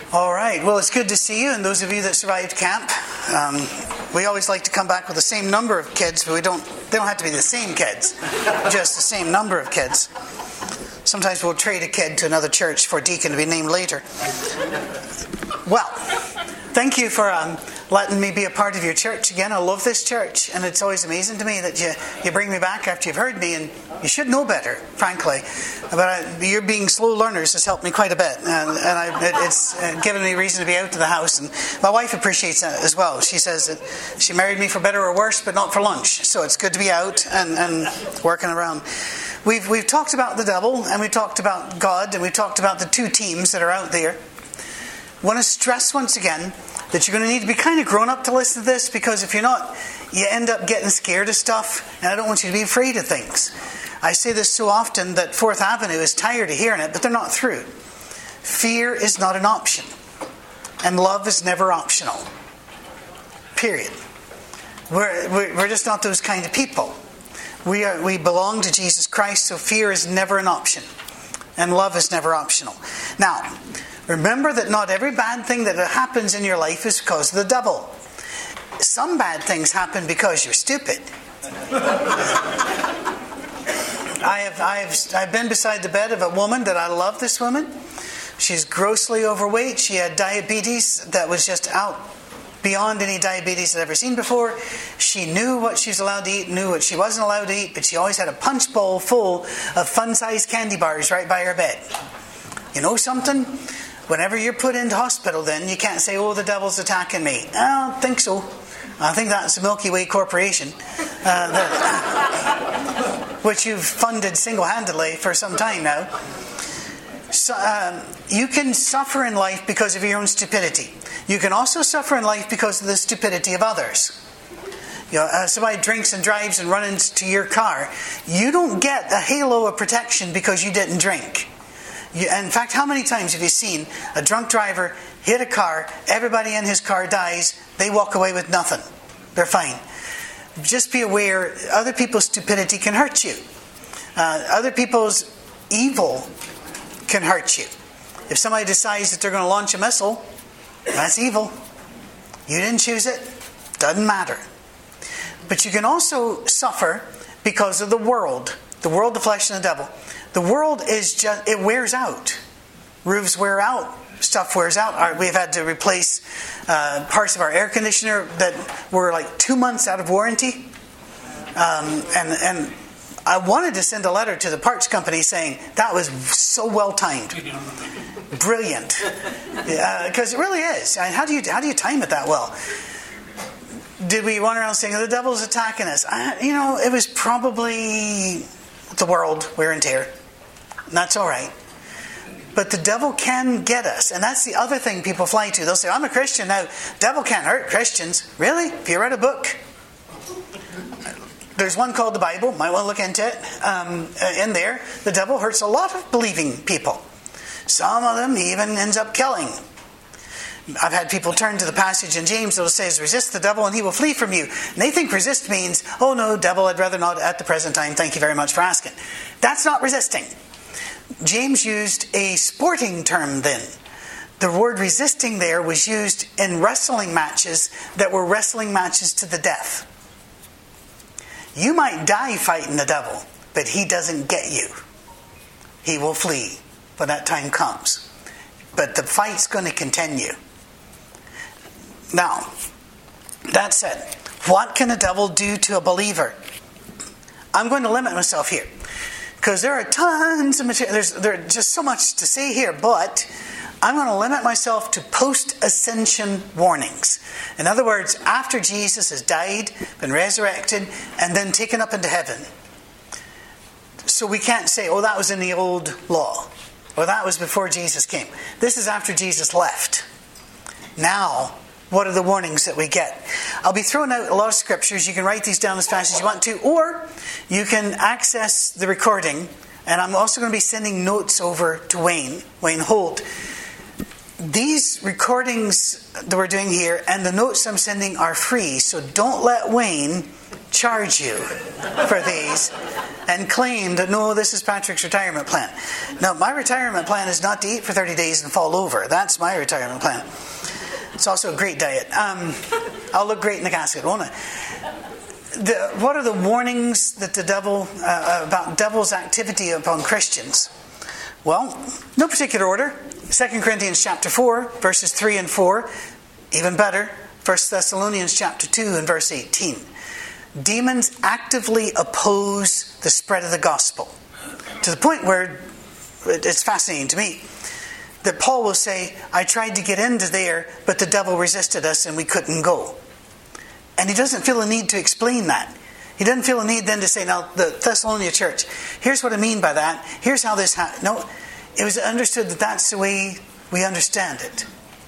All right. Well, it's good to see you, and those of you that survived camp. We always like to come back with the same number of kids, but they don't have to be the same kids, just the same number of kids. Sometimes we'll trade a kid to another church for a deacon to be named later. Well, thank you for letting me be a part of your church again. I love this church, and it's always amazing to me that you bring me back after you've heard me, and you should know better, frankly. But your being slow learners has helped me quite a bit, and it's given me reason to be out of the house. And my wife appreciates that as well. She says that she married me for better or worse, but not for lunch. So it's good to be out and working around. We've talked about the devil, and we've talked about God, and we've talked about the two teams that are out there. I want to stress once again that you're going to need to be kind of grown up to listen to this, because if you're not, you end up getting scared of stuff, and I don't want you to be afraid of things. I say this so often that Fourth Avenue is tired of hearing it, but they're not through. Fear is not an option, and love is never optional. Period. We're just not those kind of people. We belong to Jesus Christ, so fear is never an option, and love is never optional. Now, remember that not every bad thing that happens in your life is because of the devil. Some bad things happen because you're stupid. I've been beside the bed of a woman that I love. This woman, she's grossly overweight. She had diabetes that was just out beyond any diabetes I'd ever seen before. She knew what she was allowed to eat, knew what she wasn't allowed to eat, but she always had a punch bowl full of fun-sized candy bars right by her bed. You know something? Whenever you're put into hospital, then you can't say, "Oh, the devil's attacking me." I don't think so. I think that's the Milky Way Corporation, which you've funded single-handedly for some time now. So, you can suffer in life because of your own stupidity. You can also suffer in life because of the stupidity of others. You know, somebody drinks and drives and runs into your car. You don't get a halo of protection because you didn't drink. In fact, how many times have you seen a drunk driver hit a car, everybody in his car dies, they walk away with nothing. They're fine. Just be aware, other people's stupidity can hurt you. Other people's evil can hurt you. If somebody decides that they're going to launch a missile, that's evil. You didn't choose it. Doesn't matter. But you can also suffer because of the world, the flesh, and the devil. The world is just, it wears out. Roofs wear out. Stuff wears out. We've had to replace parts of our air conditioner that were like 2 months out of warranty. And I wanted to send a letter to the parts company saying that was so well timed, brilliant, because it really is. How do you time it that well? Did we run around saying the devil's attacking us? It was probably the world wear and tear. And that's all right. But the devil can get us, and that's the other thing people fly to. They'll say, "I'm a Christian now. Devil can't hurt Christians." Really? If you read a book. There's one called the Bible. Might want to look into it. In there, the devil hurts a lot of believing people. Some of them he even ends up killing. I've had people turn to the passage in James that says, "Resist the devil and he will flee from you." And they think resist means, "Oh no, devil, I'd rather not at the present time. Thank you very much for asking." That's not resisting. James used a sporting term then. The word resisting there was used in wrestling matches that were wrestling matches to the death. You might die fighting the devil, but he doesn't get you. He will flee when that time comes. But the fight's going to continue. Now, that said, what can the devil do to a believer? I'm going to limit myself here, because there are tons of material. There's just so much to say here, but I'm going to limit myself to post-ascension warnings. In other words, after Jesus has died, been resurrected, and then taken up into heaven. So we can't say, "Oh, that was in the old law," or "that was before Jesus came." This is after Jesus left. Now, what are the warnings that we get? I'll be throwing out a lot of scriptures. You can write these down as fast as you want to, or you can access the recording. And I'm also going to be sending notes over to Wayne Holt. These recordings that we're doing here and the notes I'm sending are free, so don't let Wayne charge you for these. and claim that, no, this is Patrick's retirement plan. No, my retirement plan is not to eat for 30 days and fall over. That's my retirement plan. It's also a great diet. I'll look great in the casket, won't I? What are the warnings that the devil about devil's activity upon Christians? Well, no particular order. 2 Corinthians chapter 4, verses 3 and 4. Even better, 1 Thessalonians chapter 2 and verse 18. Demons actively oppose the spread of the gospel, to the point where it's fascinating to me that Paul will say, I tried to get into there, but the devil resisted us and we couldn't go. And he doesn't feel a need to explain that. He doesn't feel a need then to say, now, the Thessalonian church, here's what I mean by that. Here's how this happened. No, it was understood that that's the way we understand it.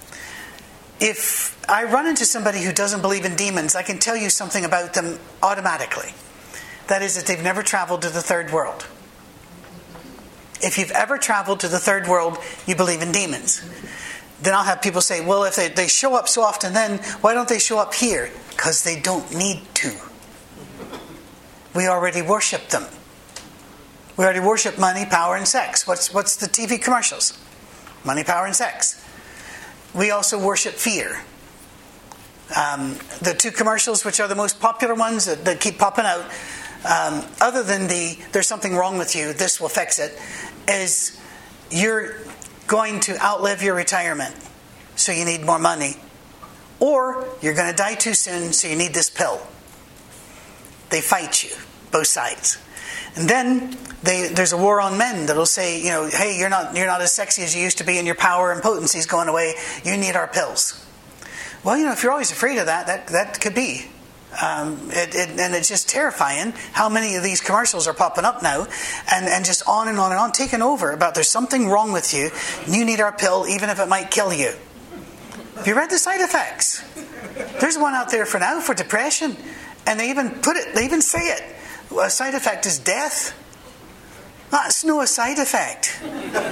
If I run into somebody who doesn't believe in demons, I can tell you something about them automatically. That is that they've never traveled to the third world. If you've ever traveled to the third world, you believe in demons. Then I'll have people say, well, if they show up so often, then why don't they show up here? Because they don't need to. We already worship them. We already worship money, power, and sex. What's the TV commercials? Money, power, and sex. We also worship fear. The two commercials which are the most popular ones that keep popping out, other than there's something wrong with you, this will fix it, is you're going to outlive your retirement, so you need more money. Or you're going to die too soon, so you need this pill. They fight you, both sides. And then there's a war on men that'll say, hey, you're not as sexy as you used to be, and your power and potency is going away. You need our pills. Well, if you're always afraid of that could be. And it's just terrifying how many of these commercials are popping up now, and just on and on and on, taking over about there's something wrong with you, and you need our pill, even if it might kill you. Have you read the side effects? There's one out there for now for depression, and they even say it. A side effect is death. That's no side effect.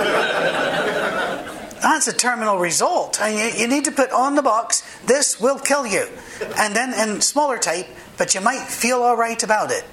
That's a terminal result. And you need to put on the box, this will kill you. And then in smaller type, but you might feel all right about it.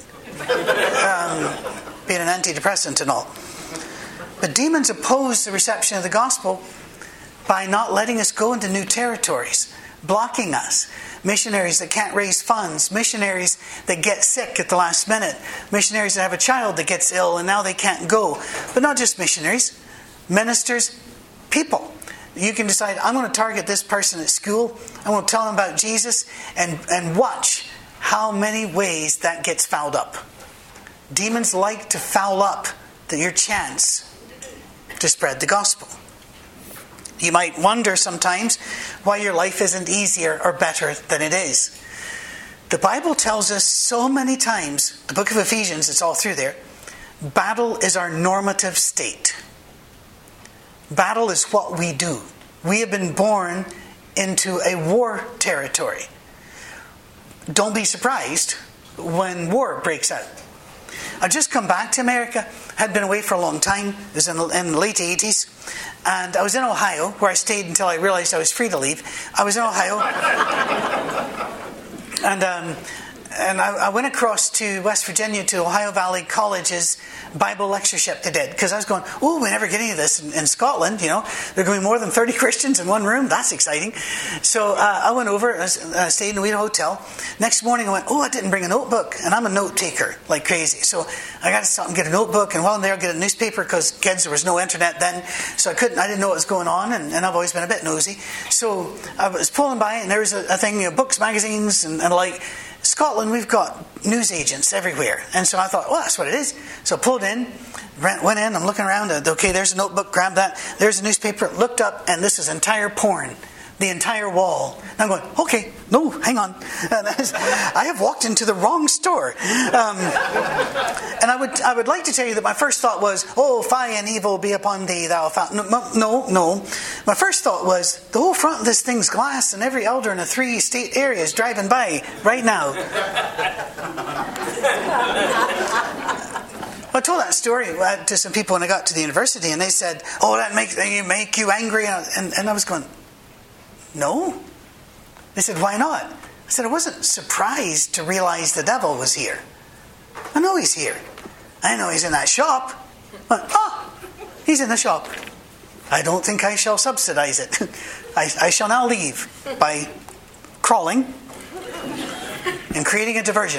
Being an antidepressant and all. But demons oppose the reception of the gospel by not letting us go into new territories, blocking us. Missionaries that can't raise funds, missionaries that get sick at the last minute, missionaries that have a child that gets ill and now they can't go. But not just missionaries, ministers, people. You can decide, I'm going to target this person at school, I'm going to tell them about Jesus, and watch how many ways that gets fouled up. Demons like to foul up your chance to spread the gospel. You might wonder sometimes why your life isn't easier or better than it is. The Bible tells us so many times, the book of Ephesians, it's all through there, battle is our normative state. Battle is what we do. We have been born into a war territory. Don't be surprised when war breaks out. I've just come back to America. Had been away for a long time. It was in the late 80s. And I was in Ohio, where I stayed until I realized I was free to leave. I was in Ohio. And I went across to West Virginia to Ohio Valley College's Bible lectureship they did. Because I was going, we never get any of this in Scotland. There are going to be more than 30 Christians in one room. That's exciting. So I went over, I stayed in a wee hotel. Next morning I went, I didn't bring a notebook. And I'm a note taker like crazy. So I got to stop and get a notebook. And while I'm there, get a newspaper because there was no internet then. So I didn't know what was going on. And I've always been a bit nosy. So I was pulling by and there was a thing, books, magazines and like... Scotland, we've got news agents everywhere. And so I thought, that's what it is. So I pulled in, went in, I'm looking around. Okay, there's a notebook, grabbed that. There's a newspaper, looked up, and this is entire porn. The entire wall. And I'm going, okay, no, hang on. I have walked into the wrong store. And I would like to tell you that my first thought was, fie and evil be upon thee, thou fountain. No. My first thought was, the whole front of this thing's glass, and every elder in the 3 state area is driving by right now. I told that story to some people when I got to the university, and they said, that make you angry. And I was going, no. They said, why not? I said, I wasn't surprised to realize the devil was here. I know he's here. I know he's in that shop. He's in the shop. I don't think I shall subsidize it. I shall now leave by crawling and creating a diversion.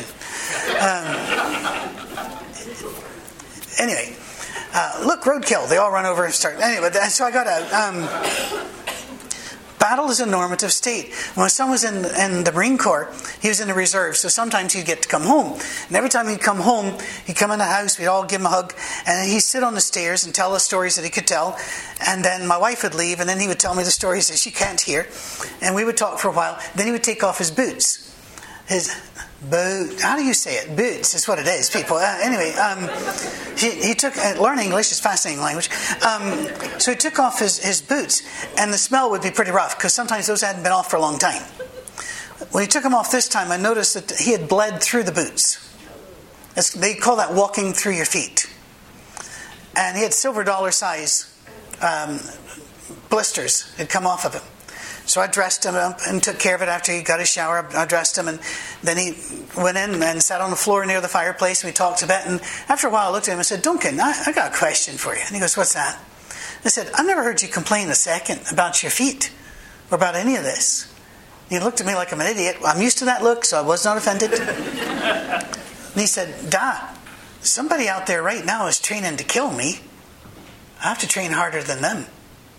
Anyway, look, roadkill. They all run over and start. Anyway, so I got a... battle is a normative state. When my son was in the Marine Corps, he was in the reserve, so sometimes he'd get to come home. And every time he'd come home, he'd come in the house, we'd all give him a hug, and he'd sit on the stairs and tell the stories that he could tell. And then my wife would leave, and then he would tell me the stories that she can't hear. And we would talk for a while. Then he would take off his boots. How do you say it? Boots is what it is, people. He took... learn English is a fascinating language. So he took off his boots, and the smell would be pretty rough, because sometimes those hadn't been off for a long time. When he took them off this time, I noticed that he had bled through the boots. They call that walking through your feet. And he had silver dollar size blisters had come off of him. So I dressed him up and took care of it after he got his shower. I dressed him, and then he went in and sat on the floor near the fireplace, and we talked a bit. And after a while I looked at him and said, Duncan, I got a question for you. And he goes, what's that? I said, I've never heard you complain a second about your feet or about any of this. And he looked at me like I'm an idiot. I'm used to that look, so I was not offended. And he said, somebody out there right now is training to kill me. I have to train harder than them.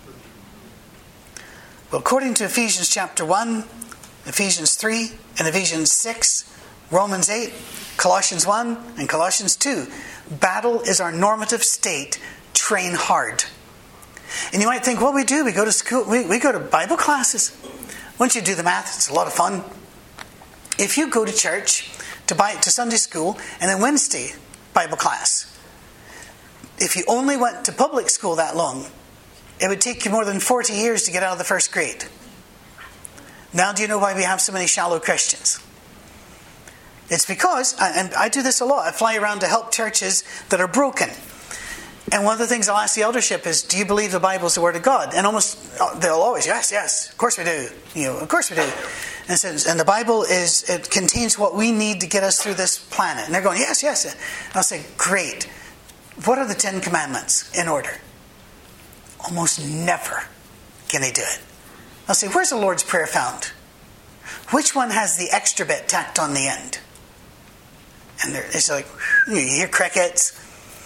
Well, according to Ephesians chapter 1, Ephesians 3, and Ephesians 6, Romans 8, Colossians 1, and Colossians 2, battle is our normative state. Train hard. And you might think, well, we do. We go to school. We go to Bible classes. Once you do the math, it's a lot of fun. If you go to church, to Sunday school, and then Wednesday, Bible class, if you only went to public school that long, it would take you more than 40 years to get out of the first grade. Now do you know why we have so many shallow Christians? It's because, and I do this a lot, I fly around to help churches that are broken. And one of the things I'll ask the eldership is, do you believe the Bible is the Word of God? And they'll always, yes, of course we do. Of course we do. And the Bible it contains what we need to get us through this planet. And they're going, yes. And I'll say, great. What are the 10 Commandments in order? Almost never can they do it. I'll say, where's the Lord's Prayer found? Which one has the extra bit tacked on the end? And it's like, you hear crickets.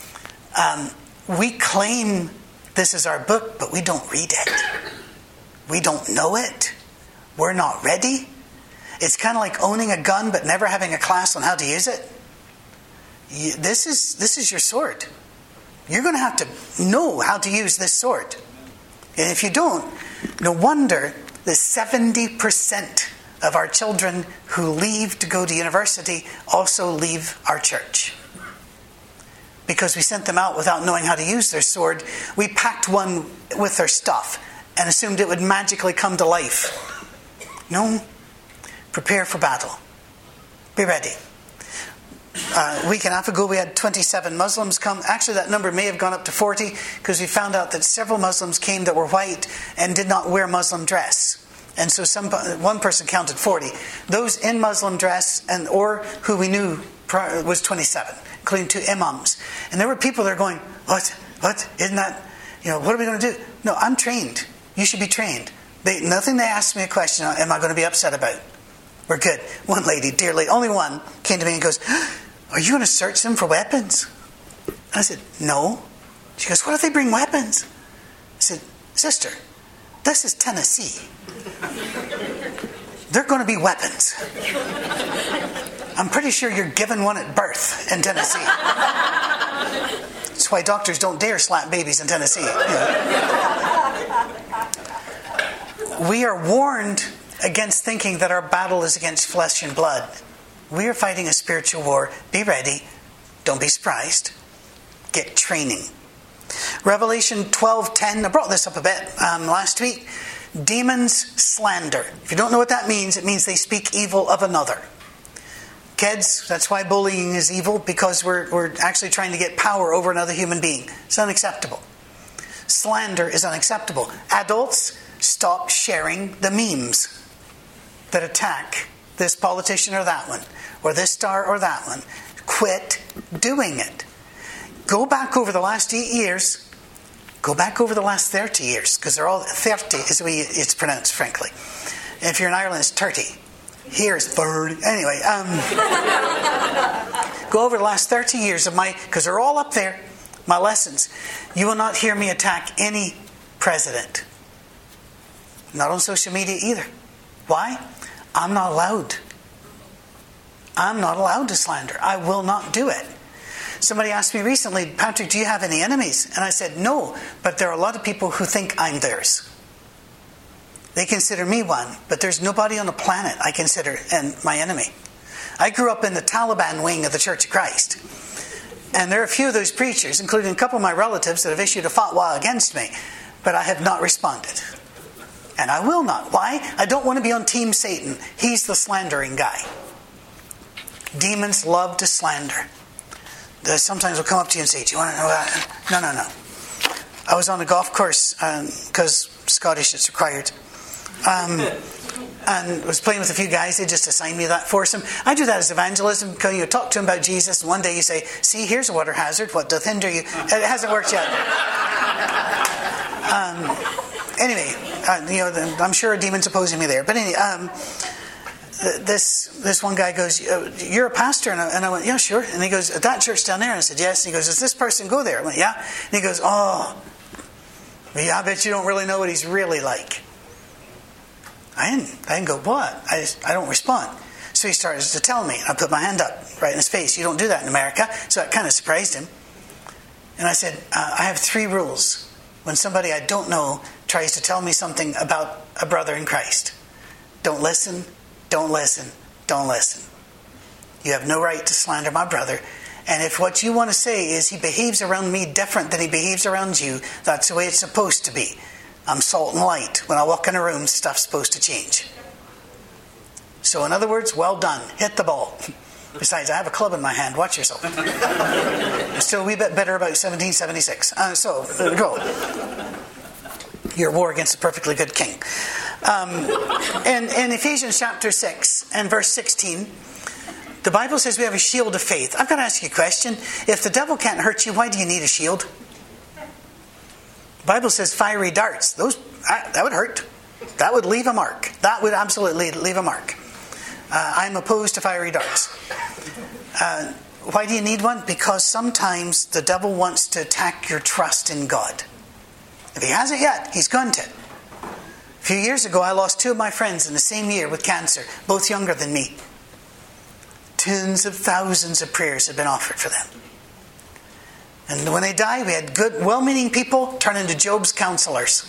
We claim this is our book, but we don't read it. We don't know it. We're not ready. It's kind of like owning a gun, but never having a class on how to use it. This is your sword. You're going to have to know how to use this sword. And if you don't, no wonder that 70% of our children who leave to go to university also leave our church. Because we sent them out without knowing how to use their sword. We packed one with their stuff and assumed it would magically come to life. No. Prepare for battle. Be ready. A week and a half ago we had 27 Muslims come. Actually that number may have gone up to 40 because we found out that several Muslims came that were white and did not wear Muslim dress. And so one person counted 40. Those in Muslim dress or who we knew was 27, including 2 imams. And there were people there going, what? Isn't that, what are we going to do? No, I'm trained. You should be trained. Nothing they asked me a question, am I going to be upset about? We're good. One lady, dear lady, only one, came to me and goes, are you going to search them for weapons? I said, no. She goes, what if they bring weapons? I said, sister, this is Tennessee. They're going to be weapons. I'm pretty sure you're given one at birth in Tennessee. That's why doctors don't dare slap babies in Tennessee. We are warned against thinking that our battle is against flesh and blood. We are fighting a spiritual war. Be ready. Don't be surprised. Get training. Revelation 12:10. I brought this up a bit last week. Demons slander. If you don't know what that means, it means they speak evil of another. Kids, that's why bullying is evil, because we're actually trying to get power over another human being. It's unacceptable. Slander is unacceptable. Adults, stop sharing the memes that attack this politician or that one, or this star or that one. Quit doing it. Go back over the last 8 years. Go back over the last 30 years, because they're all 30 is the way it's pronounced, frankly. If you're in Ireland, it's 30. Here it's 30. Anyway, go over the last 30 years of because they're all up there, my lessons. You will not hear me attack any president. Not on social media either. Why? I'm not allowed. I'm not allowed to slander. I will not do it. Somebody asked me recently, Patrick, do you have any enemies? And I said, no, but there are a lot of people who think I'm theirs. They consider me one, but there's nobody on the planet I consider my enemy. I grew up in the Taliban wing of the Church of Christ. And there are a few of those preachers, including a couple of my relatives, that have issued a fatwa against me. But I have not responded. And I will not. Why? I don't want to be on Team Satan. He's the slandering guy. Demons love to slander. They sometimes will come up to you and say, do you want to know that? No. I was on a golf course, because Scottish it's required. And was playing with a few guys. They just assigned me that foursome. I do that as evangelism, because you talk to them about Jesus, and one day you say, see, here's a water hazard. What doth hinder you? It hasn't worked yet. Anyway, I'm sure a demon's opposing me there. But anyway, this one guy goes, you're a pastor? And I went, yeah, sure. And he goes, at that church down there? And I said, yes. And he goes, does this person go there? I went, yeah. And he goes, oh, yeah, I bet you don't really know what he's really like. I didn't go, what? I don't respond. So he started to tell me. I put my hand up right in his face. You don't do that in America. So that kind of surprised him. And I said, I have 3 rules when somebody I don't know tries to tell me something about a brother in Christ. Don't listen, don't listen, don't listen. You have no right to slander my brother. And if what you want to say is he behaves around me different than he behaves around you, that's the way it's supposed to be. I'm salt and light. When I walk in a room, stuff's supposed to change. So in other words, well done. Hit the ball. Besides, I have a club in my hand. Watch yourself. I'm still a wee bit bitter about 1776. So, go. Your war against a perfectly good king. In Ephesians chapter 6 and verse 16, the Bible says we have a shield of faith. I've got to ask you a question. If the devil can't hurt you, why do you need a shield? The Bible says fiery darts. That would hurt. That would leave a mark. That would absolutely leave a mark. I'm opposed to fiery darts. Why do you need one? Because sometimes the devil wants to attack your trust in God. If he hasn't yet, he's going to. A few years ago, I lost 2 of my friends in the same year with cancer, both younger than me. Tens of thousands of prayers had been offered for them. And when they died, we had good, well-meaning people turn into Job's counselors.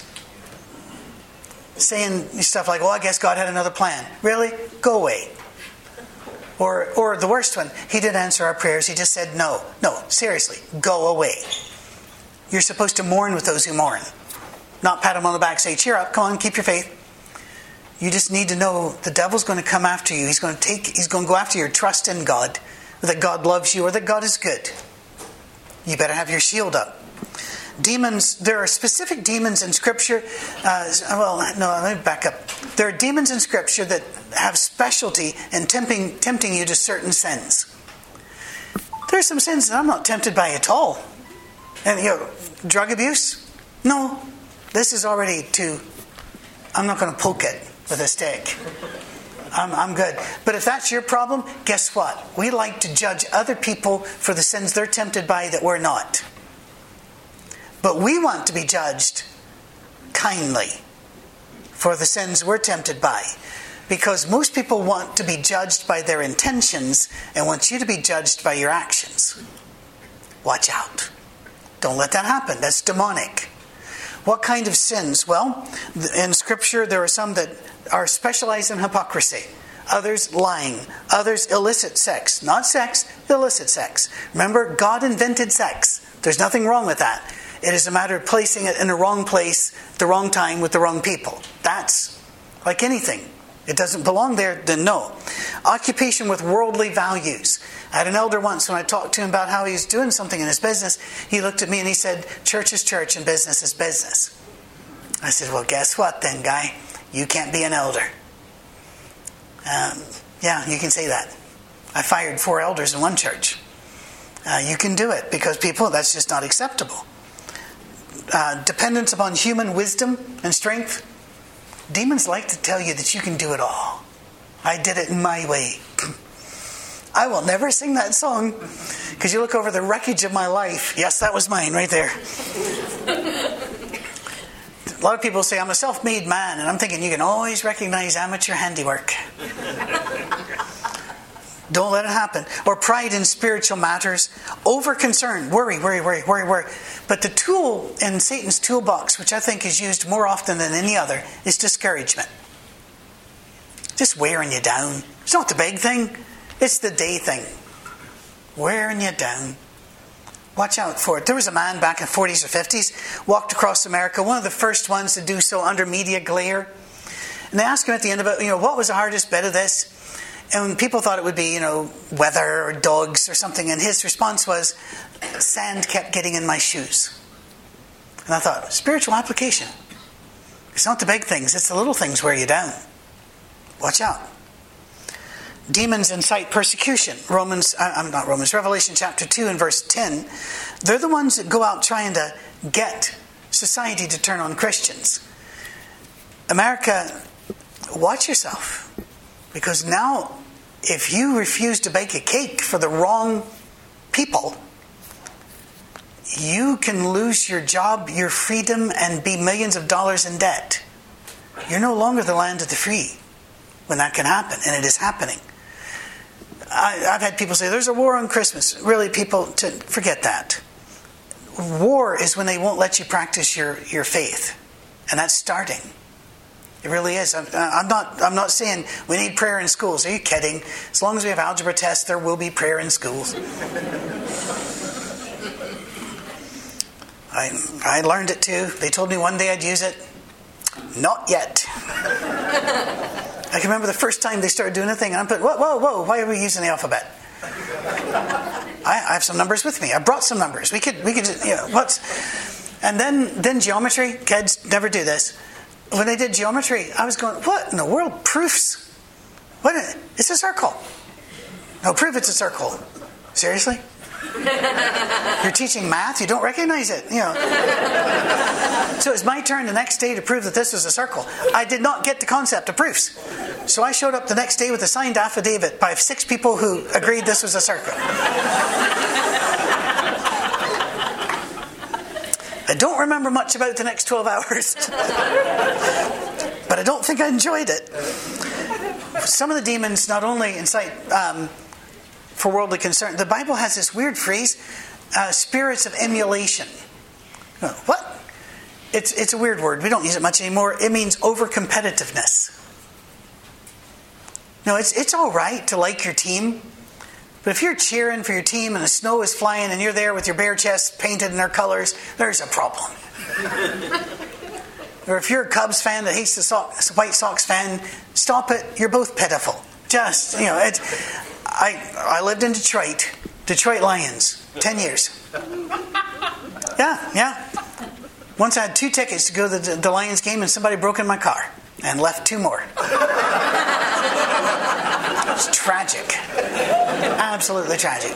Saying stuff like, well, I guess God had another plan. Really? Go away. Or the worst one, he did answer our prayers. He just said, no, seriously, go away. You're supposed to mourn with those who mourn. Not pat them on the back, say, cheer up, come on, keep your faith. You just need to know the devil's going to come after you. He's going to go after your trust in God, that God loves you or that God is good. You better have your shield up. Demons, there are specific demons in Scripture. Let me back up. There are demons in Scripture that have specialty in tempting you to certain sins. There are some sins that I'm not tempted by at all. And drug abuse? No. This is already I'm not going to poke it with a stick. I'm good. But if that's your problem, guess what? We like to judge other people for the sins they're tempted by that we're not. But we want to be judged kindly for the sins we're tempted by. Because most people want to be judged by their intentions and want you to be judged by your actions. Watch out. Don't let that happen. That's demonic. What kind of sins? Well, in Scripture there are some that are specialized in hypocrisy. Others lying. Others illicit sex. Not sex, illicit sex. Remember, God invented sex. There's nothing wrong with that. It is a matter of placing it in the wrong place, the wrong time, with the wrong people. That's like anything. It doesn't belong there, then no. Occupation with worldly values. I had an elder once when I talked to him about how he was doing something in his business. He looked at me and he said, church is church and business is business. I said, well, guess what then, guy? You can't be an elder. Yeah, you can say that. I fired 4 elders in one church. You can do it because people, that's just not acceptable. Dependence upon human wisdom and strength. Demons like to tell you that you can do it all. I did it my way. I will never sing that song because you look over the wreckage of my life. Yes, that was mine right there. A lot of people say I'm a self-made man, and I'm thinking you can always recognize amateur handiwork. Don't let it happen. Or pride in spiritual matters. Over concern. Worry. But the tool in Satan's toolbox, which I think is used more often than any other, is discouragement. Just wearing you down. It's not the big thing. It's the day thing. Wearing you down. Watch out for it. There was a man back in the 40s or 50s, walked across America, one of the first ones to do so under media glare. And they asked him at the end about, what was the hardest bit of this? And people thought it would be, weather or dogs or something. And his response was, sand kept getting in my shoes. And I thought, spiritual application. It's not the big things, it's the little things wear you down. Watch out. Demons incite persecution. Revelation chapter 2 and verse 10. They're the ones that go out trying to get society to turn on Christians. America, watch yourself. Because now, if you refuse to bake a cake for the wrong people, you can lose your job, your freedom, and be millions of dollars in debt. You're no longer the land of the free when that can happen, and it is happening. I've had people say, there's a war on Christmas. Really, people, forget that. War is when they won't let you practice your faith. And that's starting. It really is. I'm not saying we need prayer in schools. Are you kidding? As long as we have algebra tests, there will be prayer in schools. I learned it too. They told me one day I'd use it. Not yet. I can remember the first time they started doing a thing, and I'm putting, whoa, why are we using the alphabet? I have some numbers with me. I brought some numbers. We could, and then geometry. Kids never do this. When they did geometry, I was going, what in the world? Proofs? It's a circle. No, prove it's a circle. Seriously? You're teaching math, you don't recognize it. So it's my turn the next day to prove that this was a circle. I did not get the concept of proofs. So I showed up the next day with a signed affidavit by 6 people who agreed this was a circle. I don't remember much about the next 12 hours. But I don't think I enjoyed it. Some of the demons not only incite for worldly concern. The Bible has this weird phrase, spirits of emulation. What? It's a weird word. We don't use it much anymore. It means over-competitiveness. No, it's all right to like your team. But if you're cheering for your team and the snow is flying and you're there with your bare chest painted in their colors, there's a problem. Or if you're a Cubs fan that hates the White Sox fan, stop it. You're both pitiful. Just, I lived in Detroit Lions, 10 years. Yeah. Once I had 2 tickets to go to the Lions game and somebody broke in my car and left 2 more. It's tragic. Absolutely tragic.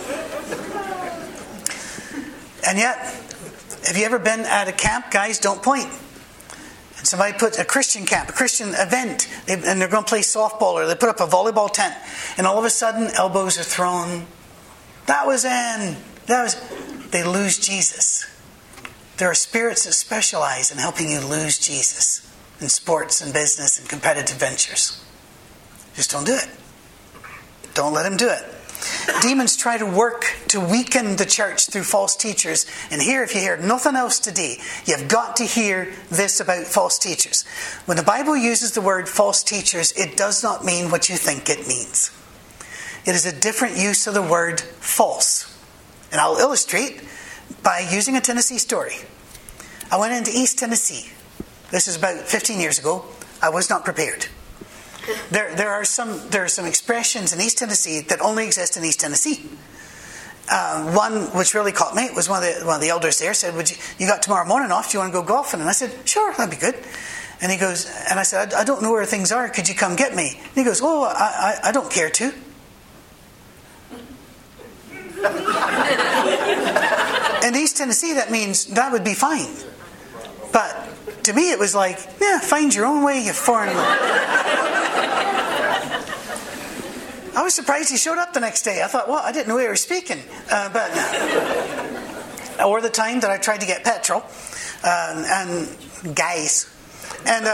And yet, have you ever been at a camp? Guys, don't point. And somebody puts a Christian camp, a Christian event, and they're going to play softball, or they put up a volleyball tent, and all of a sudden, elbows are thrown. They lose Jesus. There are spirits that specialize in helping you lose Jesus in sports and business and competitive ventures. Just don't do it. Don't let him do it. Demons try to work to weaken the church through false teachers. And here, if you hear nothing else today, you've got to hear this about false teachers. When the Bible uses the word false teachers, it does not mean what you think it means. It is a different use of the word false. And I'll illustrate by using a Tennessee story. I went into East Tennessee. This is about 15 years ago. I was not prepared. There are some expressions in East Tennessee that only exist in East Tennessee. One which really caught me, it was one of the elders there said, you got tomorrow morning off, do you want to go golfing? And I said, sure, that'd be good. And he goes, and I said, I don't know where things are, could you come get me? And he goes, I don't care to. East Tennessee, that means that would be fine. But to me, it was like, yeah, find your own way, you foreign. I was surprised he showed up the next day. I thought, well, I didn't know he was speaking. Or the time that I tried to get petrol and gas. And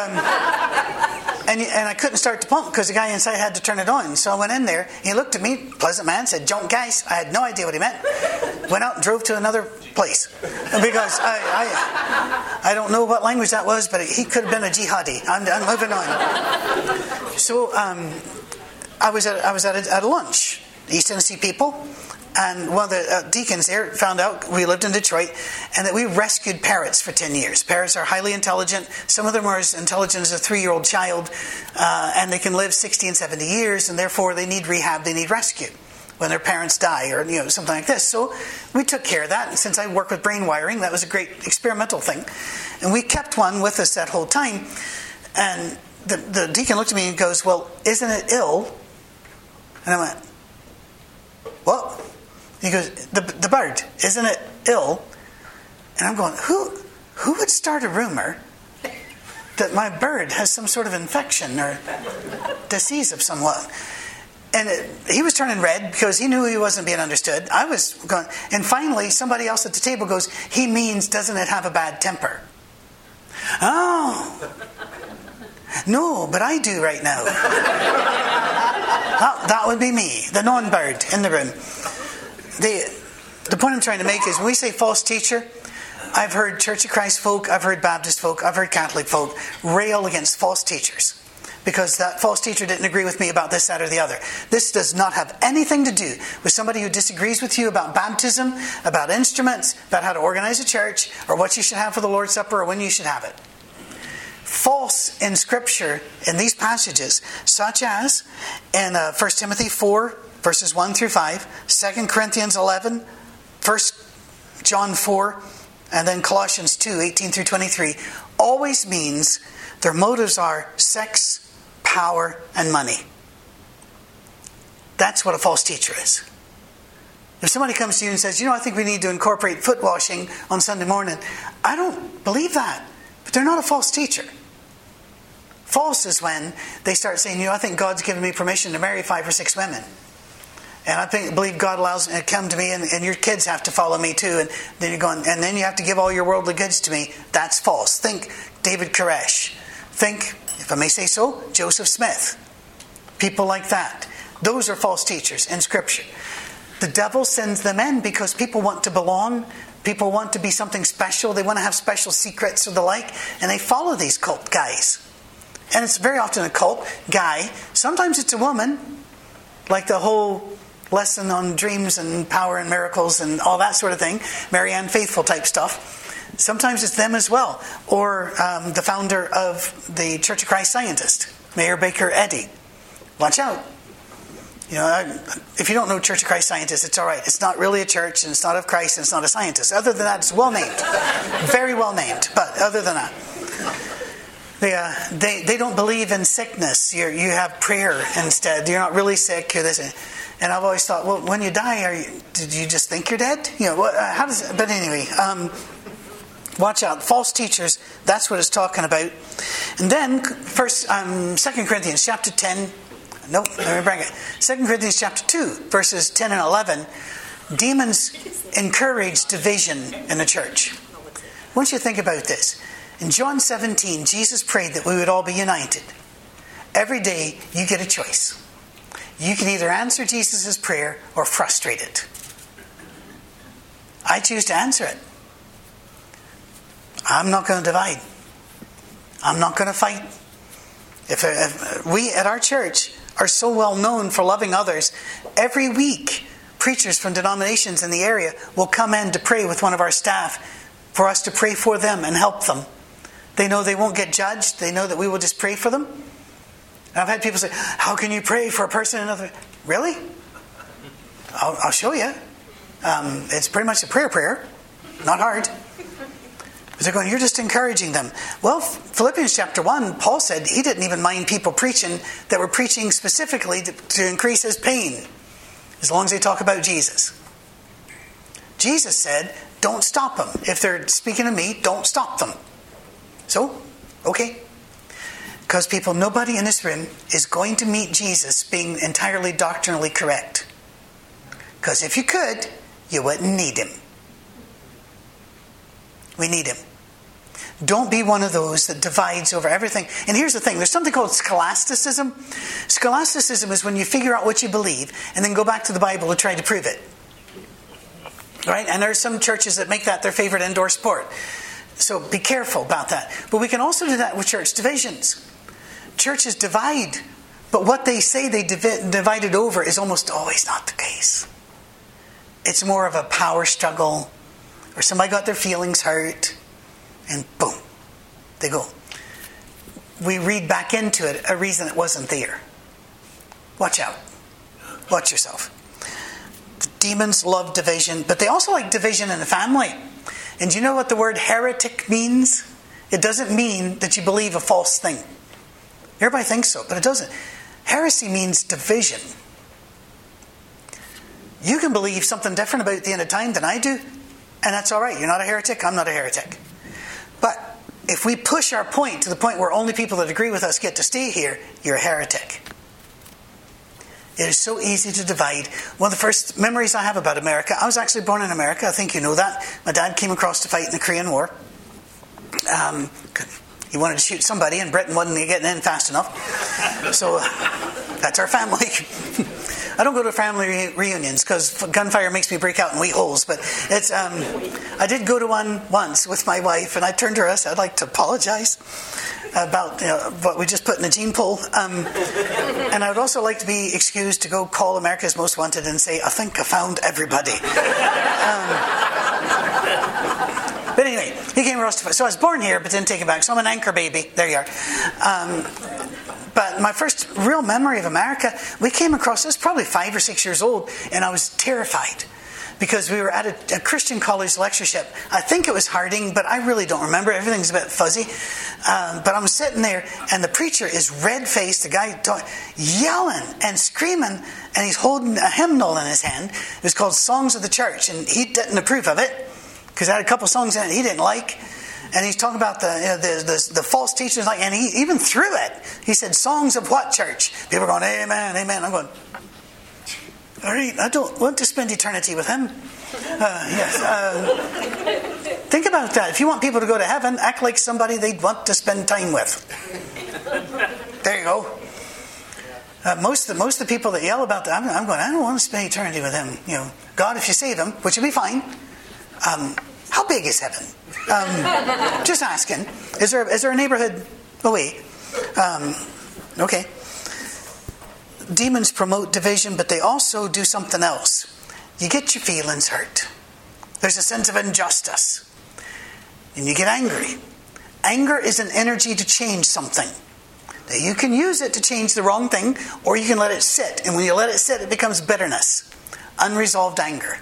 I couldn't start the pump because the guy inside had to turn it on. So I went in there. He looked at me, pleasant man, said, "Junk gas." I had no idea what he meant. Went out and drove to another place because I don't know what language that was, but he could have been a jihadi. I'm moving on. So I was at a lunch, East Tennessee people. And one of the deacons there found out we lived in Detroit and that we rescued parrots for 10 years. Parrots are highly intelligent. Some of them are as intelligent as a 3-year-old child. And they can live 60 and 70 years. And therefore they need rehab, they need rescue when their parents die or something like this. So we took care of that. And since I work with brain wiring, that was a great experimental thing. And we kept one with us that whole time. And the deacon looked at me and goes, "Well, isn't it ill?" And I went, "What?" He goes, the bird, isn't it ill?" And I'm going, who would start a rumor that my bird has some sort of infection or disease of somewhat? And he was turning red because he knew he wasn't being understood. I was going, and finally somebody else at the table goes, "He means, doesn't it have a bad temper?" "Oh, no, but I do right now." That would be me, the non-bird in the room. The point I'm trying to make is when we say false teacher, I've heard Church of Christ folk, I've heard Baptist folk, I've heard Catholic folk rail against false teachers because that false teacher didn't agree with me about this, that, or the other. This does not have anything to do with somebody who disagrees with you about baptism, about instruments, about how to organize a church, or what you should have for the Lord's Supper, or when you should have it. False in Scripture in these passages, such as in 1 Timothy 4, verses 1 through 5, 2 Corinthians 11, 1 John 4, and then Colossians 2, 18 through 23, always means their motives are sex, power, and money. That's what a false teacher is. If somebody comes to you and says, "I think we need to incorporate foot washing on Sunday morning," I don't believe that. But they're not a false teacher. False is when they start saying, "I think God's given me permission to marry 5 or 6 women. And I believe God allows it to come to me, and your kids have to follow me too." And then you're going, and then you have to give all your worldly goods to me. That's false. Think David Koresh. Think, if I may say so, Joseph Smith. People like that. Those are false teachers in Scripture. The devil sends them in because people want to belong. People want to be something special. They want to have special secrets or the like. And they follow these cult guys. And it's very often a cult guy. Sometimes it's a woman. Like the whole lesson on dreams and power and miracles and all that sort of thing. Marianne Faithfull type stuff. Sometimes it's them as well. Or the founder of the Church of Christ Scientist, Mayor Baker Eddy. Watch out. If you don't know Church of Christ Scientist, it's all right. It's not really a church, and it's not of Christ, and it's not a scientist. Other than that, it's well named. Very well named. But other than that, they don't believe in sickness. You have prayer instead. You're not really sick. You're this. And I've always thought, well, when you die, did you just think you're dead? How does? But anyway, watch out. False teachers. That's what it's talking about. And then 2 Corinthians chapter 10. Nope, let me bring it. 2 Corinthians chapter 2, verses 10 and 11. Demons encourage division in the church. I want you to think about this. In John 17, Jesus prayed that we would all be united. Every day, you get a choice. You can either answer Jesus' prayer or frustrate it. I choose to answer it. I'm not going to divide. I'm not going to fight. If we at our church are so well known for loving others, every week preachers from denominations in the area will come in to pray with one of our staff for us to pray for them and help them. They know they won't get judged. They know that we will just pray for them. And I've had people say, "How can you pray for a person in another?" Really? I'll show you. It's pretty much a prayer. Not hard. But they're going, "You're just encouraging them." Well, Philippians chapter 1, Paul said he didn't even mind people preaching that were preaching specifically to increase his pain, as long as they talk about Jesus. Jesus said, don't stop them. If they're speaking to me, don't stop them. So, okay. Because people, nobody in this room is going to meet Jesus being entirely doctrinally correct. Because if you could, you wouldn't need him. We need him. Don't be one of those that divides over everything. And here's the thing. There's something called scholasticism. Scholasticism is when you figure out what you believe and then go back to the Bible to try to prove it. Right? And there are some churches that make that their favorite indoor sport. So be careful about that. But we can also do that with church divisions. Churches divide, but what they say they divided over is almost always not the case. It's more of a power struggle, or somebody got their feelings hurt, and boom, they go. We read back into it a reason it wasn't there. Watch out. Watch yourself. The demons love division, but they also like division in the family. And do you know what the word heretic means? It doesn't mean that you believe a false thing. Everybody thinks so, but it doesn't. Heresy means division. You can believe something different about the end of time than I do, and that's all right. You're not a heretic, I'm not a heretic. But if we push our point to the point where only people that agree with us get to stay here, you're a heretic. It is so easy to divide. One of the first memories I have about America, I was actually born in America. I think you know that. My dad came across to fight in the Korean War. He wanted to shoot somebody, and Britain wasn't getting in fast enough. So that's our family. I don't go to family reunions because gunfire makes me break out in wee holes. But it's I did go to one once with my wife, and I turned to her and said, I'd like to apologize about what we just put in the gene pool. And I would also like to be excused to go call America's Most Wanted and say, I think I found everybody. But anyway, he came across to fight. So I was born here, but didn't take it back. So I'm an anchor baby. There you are. But my first real memory of America, we came across, I was probably 5 or 6 years old, and I was terrified because we were at a Christian college lectureship. I think it was Harding, but I really don't remember. Everything's a bit fuzzy. But I'm sitting there, and the preacher is red-faced, the guy yelling and screaming, and he's holding a hymnal in his hand. It was called Songs of the Church, and he didn't approve of it because it had a couple songs in it he didn't like. And he's talking about the false teachers, and he even threw it. He said, "Songs of what church?" People are going, "Amen, amen." I'm going, all right, I don't want to spend eternity with him. Yes. Think about that. If you want people to go to heaven, act like somebody they'd want to spend time with. There you go. Most of the people that yell about that, I'm going, I don't want to spend eternity with him. God, if you save him, which would be fine. How big is heaven? Just asking. Is there a neighborhood away? Okay. Demons promote division, but they also do something else. You get your feelings hurt. There's a sense of injustice. And you get angry. Anger is an energy to change something. Now, you can use it to change the wrong thing, or you can let it sit. And when you let it sit, it becomes bitterness. Unresolved anger.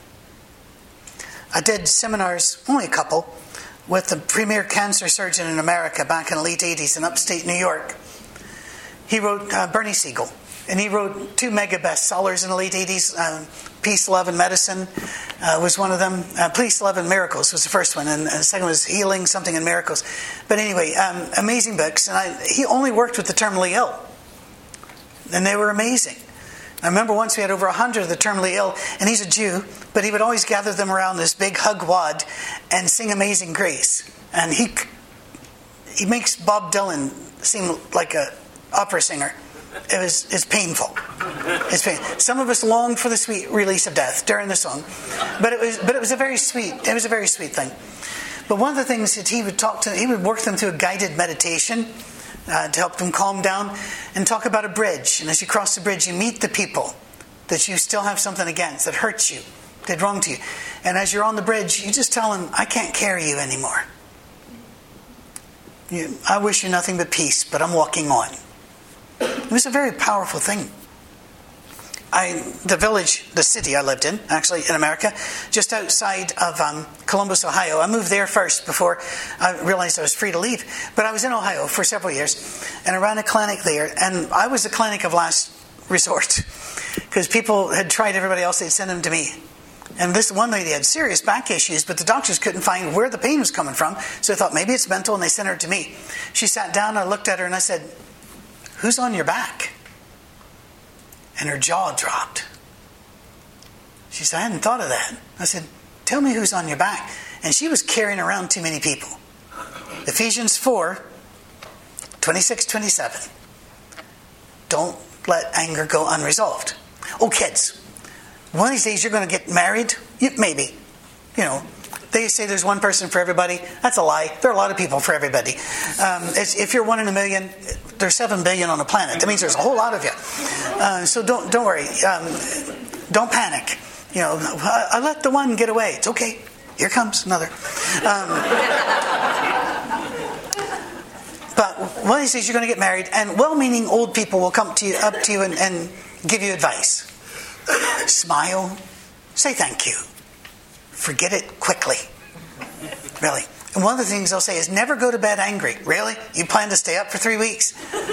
I did seminars, only a couple, with the premier cancer surgeon in America back in the late 80s in upstate New York. He wrote Bernie Siegel, and he wrote 2 mega bestsellers in the late 80s. Peace, Love, and Medicine was one of them. Peace, Love, and Miracles was the first one, and the second was Healing, Something, and Miracles. But anyway, amazing books. And he only worked with the terminally ill, and they were amazing. I remember once we had over 100 of the terminally ill, and he's a Jew, but he would always gather them around this big hug wad and sing Amazing Grace. And he makes Bob Dylan seem like an opera singer. It's painful. It's painful. Some of us longed for the sweet release of death during the song, but it was a very sweet thing. But one of the things that he would work them through a guided meditation. To help them calm down, and talk about a bridge. And as you cross the bridge, you meet the people that you still have something against, that hurt you, did wrong to you. And as you're on the bridge, you just tell them, I can't carry you anymore. I wish you nothing but peace, but I'm walking on. It was a very powerful thing. The city I lived in, actually, in America, just outside of Columbus, Ohio. I moved there first before I realized I was free to leave. But I was in Ohio for several years, and I ran a clinic there. And I was the clinic of last resort, because people had tried everybody else, they'd send them to me. And this one lady had serious back issues, but the doctors couldn't find where the pain was coming from. So they thought, maybe it's mental, and they sent her to me. She sat down, I looked at her, and I said, "Who's on your back?" And her jaw dropped. She said, "I hadn't thought of that." I said, "Tell me who's on your back." And she was carrying around too many people. Ephesians 4:26-27. Don't let anger go unresolved. Oh, kids. One of these days you're going to get married. Maybe. They say there's one person for everybody. That's a lie. There are a lot of people for everybody. If you're 1 in a million, there's 7 billion on the planet. That means there's a whole lot of you. So don't worry. Don't panic. I let the one get away. It's okay. Here comes another. But one of these days you're going to get married, and well-meaning old people will come up to you and give you advice. Smile. Say thank you. Forget it quickly. Really. And one of the things they'll say is never go to bed angry. Really? You plan to stay up for 3 weeks?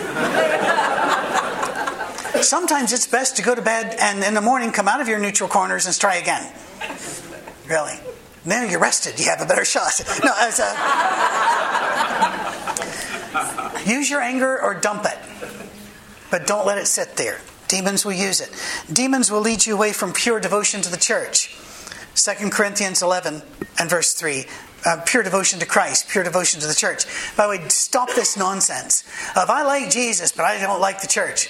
Sometimes it's best to go to bed and in the morning come out of your neutral corners and try again. Really. Now you're rested. You have a better shot. No, use your anger or dump it. But don't let it sit there. Demons will use it. Demons will lead you away from pure devotion to the church. 2 Corinthians 11 and verse 3. Pure devotion to Christ, pure devotion to the church. By the way, stop this nonsense of I like Jesus, but I don't like the church.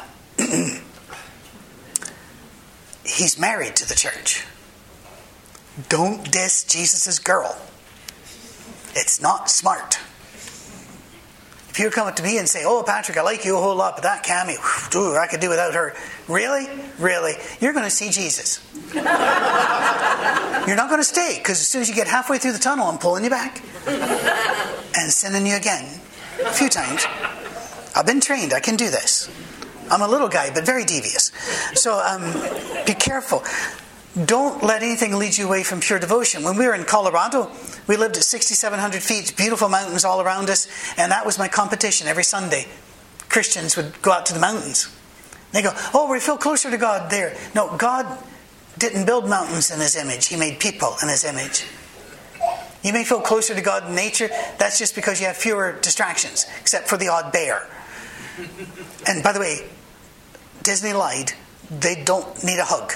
He's married to the church. Don't diss Jesus' girl. It's not smart. If you come up to me and say, "Oh, Patrick, I like you a whole lot, but that Cammie, I could do without her." Really? Really? You're going to see Jesus. You're not going to stay, because as soon as you get halfway through the tunnel, I'm pulling you back and sending you again a few times. I've been trained. I can do this. I'm a little guy, but very devious. So be careful. Don't let anything lead you away from pure devotion. When we were in Colorado, we lived at 6,700 feet, beautiful mountains all around us, and that was my competition every Sunday. Christians would go out to the mountains. They go, "Oh, we feel closer to God there." No, God didn't build mountains in His image. He made people in His image. You may feel closer to God in nature. That's just because you have fewer distractions, except for the odd bear. And by the way, Disney lied. They don't need a hug.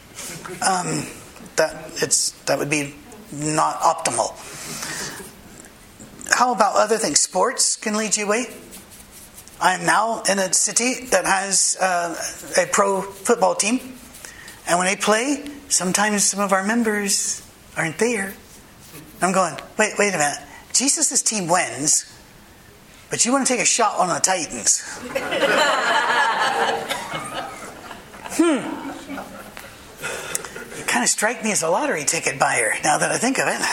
That would be not optimal. How about other things? Sports can lead you away. I am now in a city that has a pro football team, and when they play, sometimes some of our members aren't there. I'm going, wait a minute. Jesus' team wins, but you want to take a shot on the Titans. You kind of strike me as a lottery ticket buyer, now that I think of it.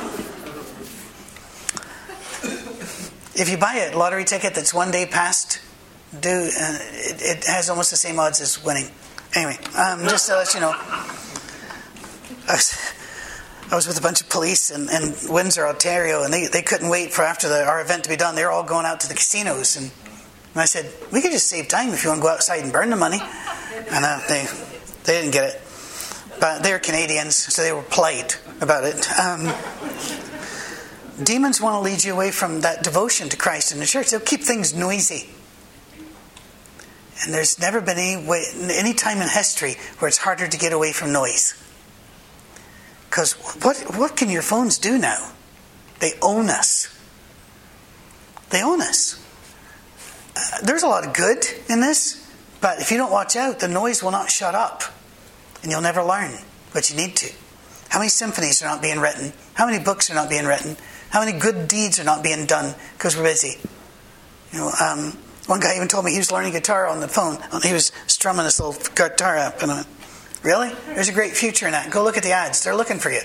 If you buy a lottery ticket that's one day past due, it has almost the same odds as winning. Anyway, just to let you know, I was with a bunch of police in Windsor, Ontario, and they couldn't wait for after our event to be done. They were all going out to the casinos, and I said, "We could just save time if you want to go outside and burn the money." And they didn't get it. But they're Canadians, so they were polite about it. Demons want to lead you away from that devotion to Christ in the church. They'll keep things noisy. And there's never been any time in history where it's harder to get away from noise. Because what can your phones do now? They own us. They own us. There's a lot of good in this, but if you don't watch out, the noise will not shut up. And you'll never learn what you need to. How many symphonies are not being written? How many books are not being written? How many good deeds are not being done because we're busy? One guy even told me he was learning guitar on the phone. He was strumming this little guitar up, and I went, "Really? There's a great future in that. Go look at the ads. They're looking for you."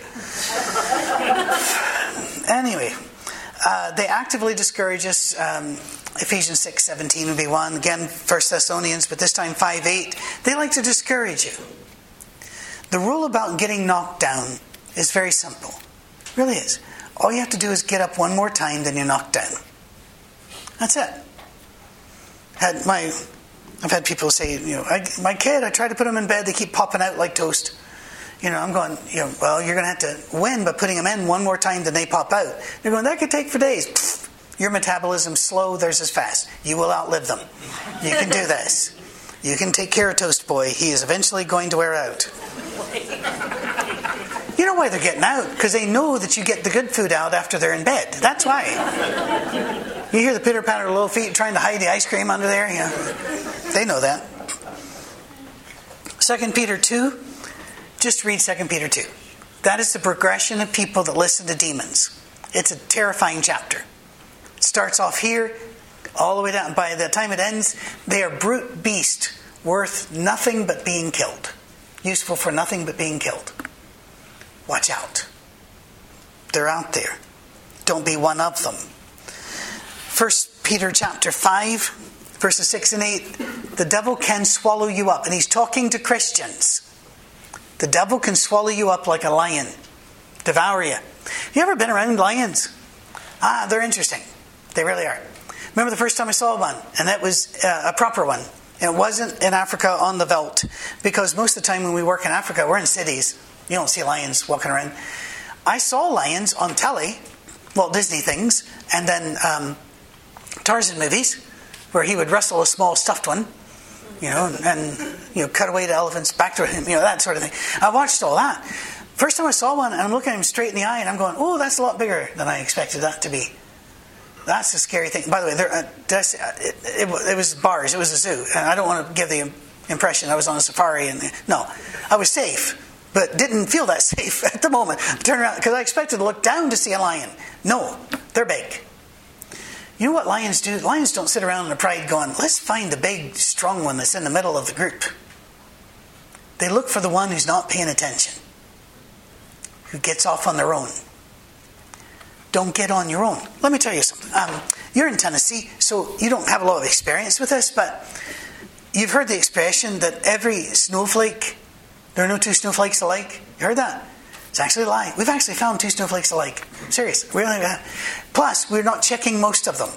Anyway, they actively discourage us. Ephesians 6:17 would be one. Again, 1 Thessalonians, but this time 5:8. They like to discourage you. The rule about getting knocked down is very simple. It really is. All you have to do is get up one more time, then you're knocked down. That's it. I've had people say, my kid, I try to put him in bed, they keep popping out like toast. I'm going, well, you're going to have to win by putting them in one more time than they pop out. They're going, that could take for days. Pfft, your metabolism's slow, theirs is fast. You will outlive them. You can do this. You can take care of Toast Boy. He is eventually going to wear out. You know why they're getting out? Because they know that you get the good food out after they're in bed. That's why. You hear the pitter-patter of little feet trying to hide the ice cream under there? They know that. 2 Peter 2. Just read 2 Peter 2. That is the progression of people that listen to demons. It's a terrifying chapter. It starts off here, all the way down. By the time it ends, they are brute beasts, worth nothing but being killed. Useful for nothing but being killed. Watch out. They're out there. Don't be one of them. 1 Peter chapter 5, verses 6 and 8. The devil can swallow you up. And he's talking to Christians. The devil can swallow you up like a lion. Devour you. You ever been around lions? They're interesting. They really are. Remember the first time I saw one? And that was a proper one. And it wasn't in Africa on the veldt. Because most of the time when we work in Africa, we're in cities. You don't see lions walking around. I saw lions on telly, Walt Disney things, and then Tarzan movies, where he would wrestle a small stuffed one, and cut away the elephants, back to him, that sort of thing. I watched all that. First time I saw one, and I'm looking at him straight in the eye, and I'm going, oh, that's a lot bigger than I expected that to be. That's a scary thing. By the way, it was bars. It was a zoo. And I don't want to give the impression I was on a safari. No, I was safe, but didn't feel that safe at the moment. Turn around, because I expected to look down to see a lion. No, they're big. You know what lions do? Lions don't sit around in a pride going, let's find the big, strong one that's in the middle of the group. They look for the one who's not paying attention, who gets off on their own. Don't get on your own. Let me tell you something. You're in Tennessee, so you don't have a lot of experience with this, but you've heard the expression that every snowflake, there are no two snowflakes alike. You heard that? It's actually a lie. We've actually found two snowflakes alike. Serious. We really have. Plus, we're not checking most of them.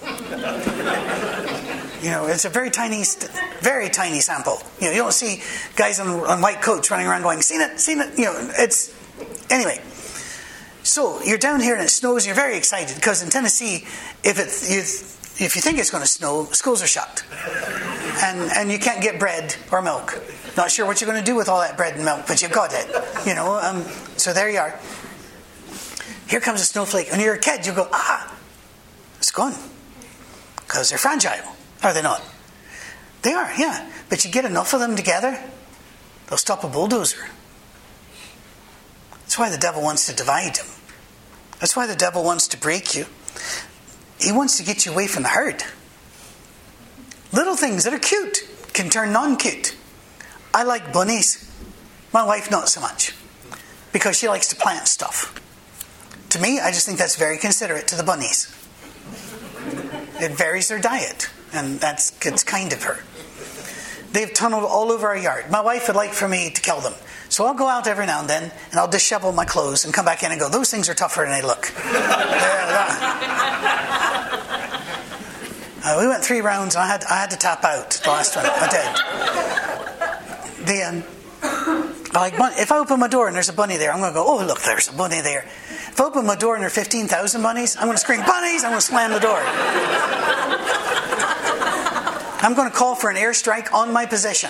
It's a very tiny sample. You don't see guys on white coats running around going, seen it. Anyway. So you're down here and it snows and you're very excited because in Tennessee, if you think it's going to snow, schools are shut. And you can't get bread or milk. Not sure what you're going to do with all that bread and milk, but you've got it. So there you are. Here comes a snowflake. When you're a kid, you go, it's gone. Because they're fragile. Are they not? They are, yeah. But you get enough of them together, they'll stop a bulldozer. That's why the devil wants to divide them. That's why the devil wants to break you. He wants to get you away from the herd. Little things that are cute can turn non-cute. I like bunnies. My wife not so much. Because she likes to plant stuff. To me, I just think that's very considerate to the bunnies. It varies their diet. And it's kind of her. They've tunneled all over our yard. My wife would like for me to kill them. So I'll go out every now and then, and I'll dishevel my clothes and come back in and go, those things are tougher than they look. We went 3 rounds, and I had to tap out the last one. I did. If I open my door and there's a bunny there, I'm going to go, oh, look, there's a bunny there. If I open my door and there are 15,000 bunnies, I'm going to scream, bunnies! I'm going to slam the door. I'm going to call for an airstrike on my position.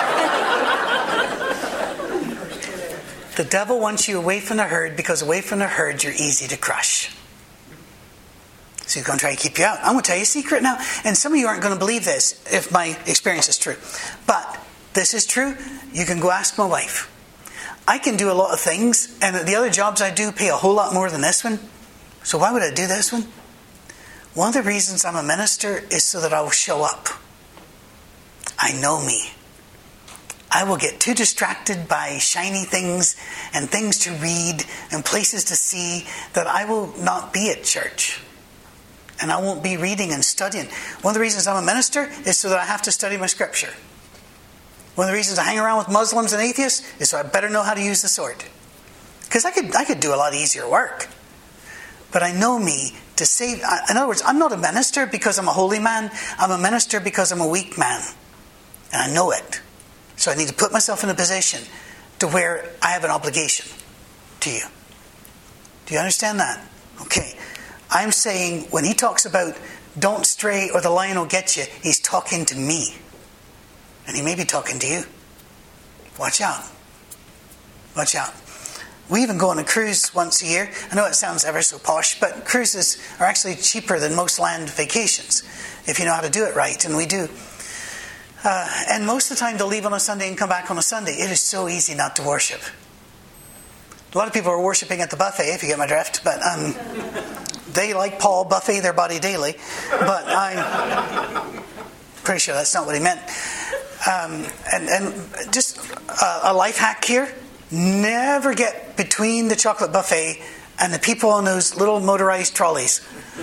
The devil wants you away from the herd because away from the herd you're easy to crush. So he's going to try to keep you out. I'm going to tell you a secret now. And some of you aren't going to believe this if my experience is true. But this is true. You can go ask my wife. I can do a lot of things, and the other jobs I do pay a whole lot more than this one. So why would I do this one? One of the reasons I'm a minister is so that I will show up. I know me. I will get too distracted by shiny things and things to read and places to see that I will not be at church. And I won't be reading and studying. One of the reasons I'm a minister is so that I have to study my scripture. One of the reasons I hang around with Muslims and atheists is so I better know how to use the sword. Because I could do a lot easier work. But I know me to save. In other words, I'm not a minister because I'm a holy man. I'm a minister because I'm a weak man. And I know it. So I need to put myself in a position to where I have an obligation to you. Do you understand that? Okay. I'm saying when he talks about don't stray or the lion will get you, he's talking to me. And he may be talking to you. Watch out. Watch out. We even go on a cruise once a year. I know it sounds ever so posh, but cruises are actually cheaper than most land vacations if you know how to do it right, and we do. And most of the time they'll leave on a Sunday and come back on a Sunday. It is so easy not to worship. A lot of people are worshipping at the buffet, if you get my drift, but they, like Paul, buffet their body daily. But I'm pretty sure that's not what he meant. And just a life hack here. Never get between the chocolate buffet and the people on those little motorized trolleys.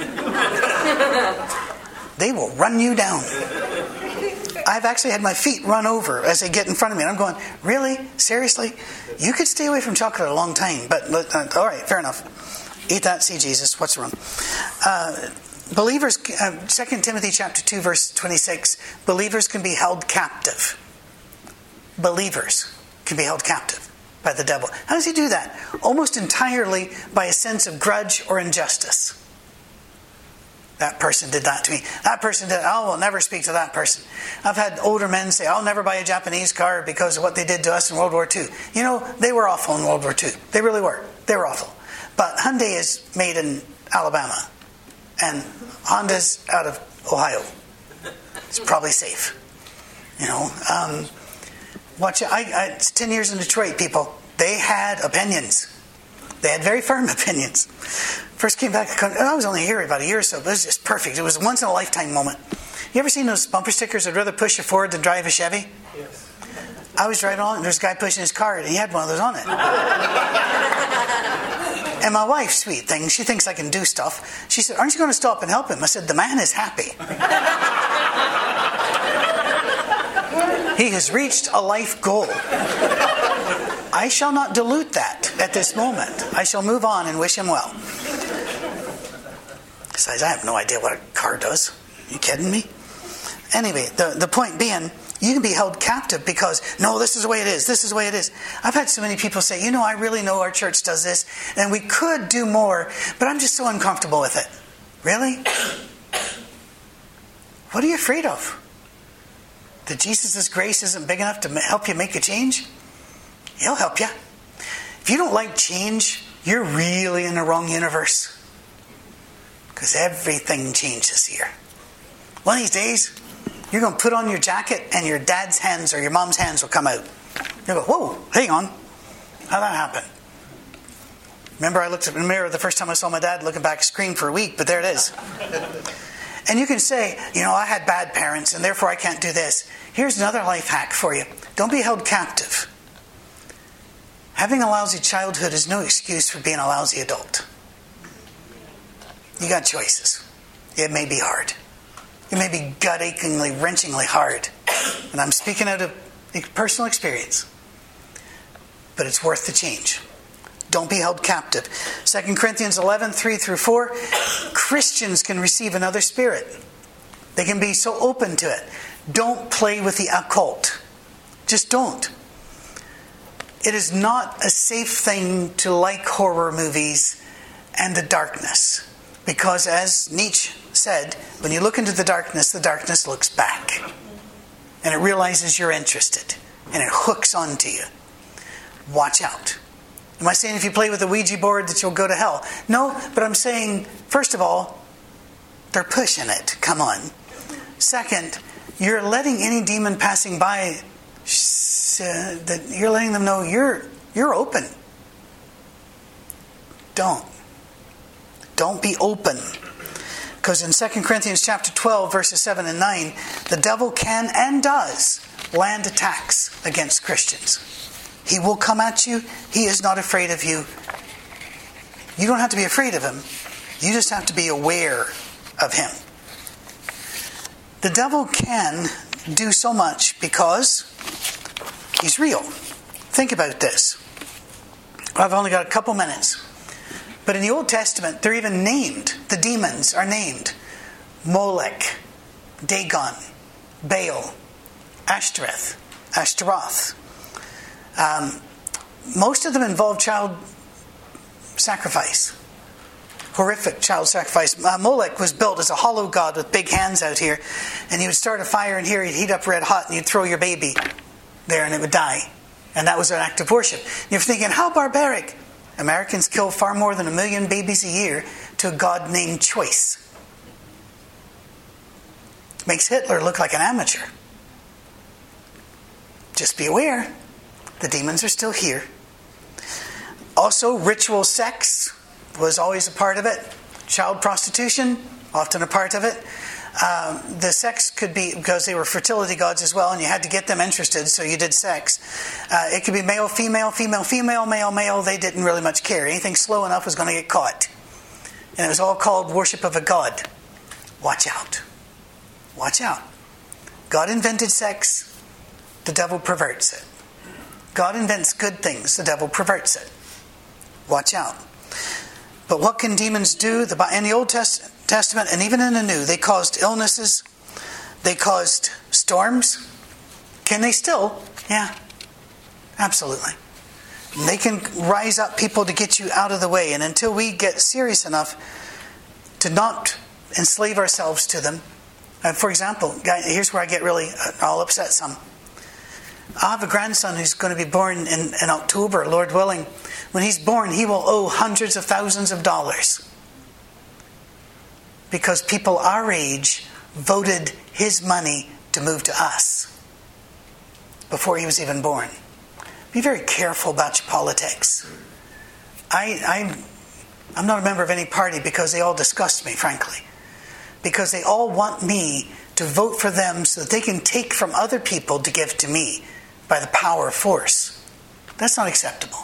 They will run you down. I've actually had my feet run over as they get in front of me. And I'm going, really? Seriously? You could stay away from chocolate a long time. But all right, fair enough. Eat that, see Jesus. What's wrong? Believers, 2 Timothy chapter 2, verse 26, believers can be held captive. Believers can be held captive by the devil. How does he do that? Almost entirely by a sense of grudge or injustice. That person did that to me. That person did. I will never speak to that person. I've had older men say, I'll never buy a Japanese car because of what they did to us in World War II. You know, they were awful in World War II. They really were. They were awful. But Hyundai is made in Alabama. And Honda's out of Ohio. It's probably safe. You know, watch it. It's 10 years in Detroit, people. They had opinions. They had very firm opinions. First came back, I was only here about a year or so, but it was just perfect. It was a once in a lifetime moment. You ever seen those bumper stickers, I'd rather push a Ford than drive a Chevy? Yes. I was driving along and there's a guy pushing his car and he had one of those on it. And my wife, sweet thing, she thinks I can do stuff. She said, aren't you going to stop and help him? I said, the man is happy. He has reached a life goal. I shall not dilute that at this moment. I shall move on and wish him well. Besides, I have no idea what a car does. Are you kidding me? Anyway, the point being, you can be held captive because, no, this is the way it is. This is the way it is. I've had so many people say, you know, I really know our church does this, and we could do more, but I'm just so uncomfortable with it. Really? What are you afraid of? That Jesus' grace isn't big enough to help you make a change? He'll help you. If you don't like change, you're really in the wrong universe. Because everything changes here. One of these days, you're going to put on your jacket and your dad's hands or your mom's hands will come out. You'll go, whoa, hang on. How'd that happen? Remember, I looked in the mirror the first time I saw my dad looking back, screamed for a week, but there it is. And you can say, you know, I had bad parents and therefore I can't do this. Here's another life hack for you. Don't be held captive. Having a lousy childhood is no excuse for being a lousy adult. You got choices. It may be hard. It may be gut-achingly, wrenchingly hard. And I'm speaking out of personal experience. But it's worth the change. Don't be held captive. 2 Corinthians 11, 3 through 4. Christians can receive another spirit. They can be so open to it. Don't play with the occult. Just don't. It is not a safe thing to like horror movies and the darkness. Because as Nietzsche said, when you look into the darkness looks back. And it realizes you're interested. And it hooks onto you. Watch out. Am I saying if you play with a Ouija board that you'll go to hell? No, but I'm saying, first of all, they're pushing it. Come on. Second, you're letting any demon passing by, that you're letting them know you're open. Don't be open. Because in 2 Corinthians chapter 12, verses 7 and 9, the devil can and does land attacks against Christians. He will come at you. He is not afraid of you. You don't have to be afraid of him. You just have to be aware of him. The devil can do so much because he's real. Think about this. I've only got a couple minutes. But in the Old Testament, they're even named. The demons are named. Molech, Dagon, Baal, Ashtoreth. most of them involve child sacrifice. Horrific child sacrifice. Molech was built as a hollow god with big hands out here, and he would start a fire in here, he'd heat up red hot, and you'd throw your baby there and it would die. And that was an act of worship. And you're thinking, how barbaric. Americans kill far more than 1 million babies a year to a god named Choice. Makes Hitler look like an amateur. Just be aware, the demons are still here. Also, ritual sex was always a part of it. Child prostitution, often a part of it. The sex could be, because they were fertility gods as well, and you had to get them interested, so you did sex. It could be male, female, female, female, male, male. They didn't really much care. Anything slow enough was going to get caught. And it was all called worship of a god. Watch out. Watch out. God invented sex. The devil perverts it. God invents good things. The devil perverts it. Watch out. But what can demons do? In the Old Testament and even in the New, they caused illnesses. They caused storms. Can they still? Yeah, absolutely. And they can rise up people to get you out of the way. And until we get serious enough to not enslave ourselves to them. For example, here's where I get really, I'll upset some. I have a grandson who's going to be born in October, Lord willing. When he's born, he will owe hundreds of thousands of dollars. Because people our age voted his money to move to us before he was even born. Be very careful about your politics. I'm not a member of any party because they all disgust me, frankly. Because they all want me to vote for them so that they can take from other people to give to me by the power of force. That's not acceptable.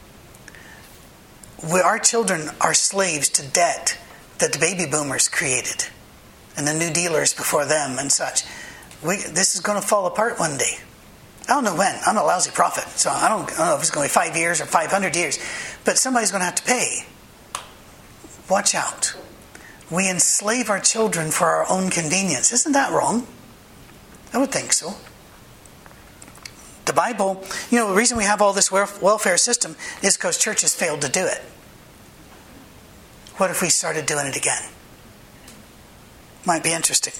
Our children are slaves to debt that the baby boomers created and the new dealers before them and such. This is going to fall apart one day. I don't know when. I'm a lousy prophet, so I don't know if it's going to be 5 years or 500 years. But somebody's going to have to pay. Watch out. We enslave our children for our own convenience. Isn't that wrong? I would think so. The Bible, the reason we have all this welfare system is because churches failed to do it. What if we started doing it again? Might be interesting.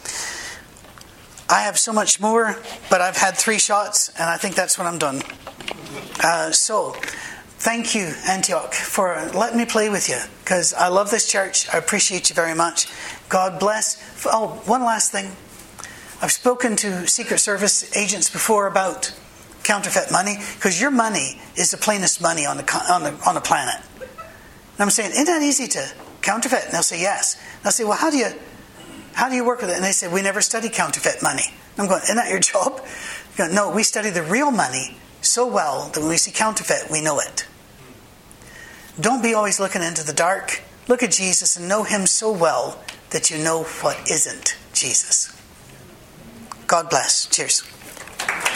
I have so much more, but I've had 3 shots, and I think that's when I'm done. So, thank you, Antioch, for letting me play with you, because I love this church. I appreciate you very much. God bless. Oh, one last thing. I've spoken to Secret Service agents before about counterfeit money, because your money is the plainest money on the planet. And I'm saying, isn't that easy to counterfeit? And they'll say, yes. And I'll say, well, how do you work with it? And they say, we never study counterfeit money. And I'm going, isn't that your job? Going, no, we study the real money so well that when we see counterfeit, we know it. Don't be always looking into the dark. Look at Jesus and know him so well that you know what isn't Jesus. God bless. Cheers.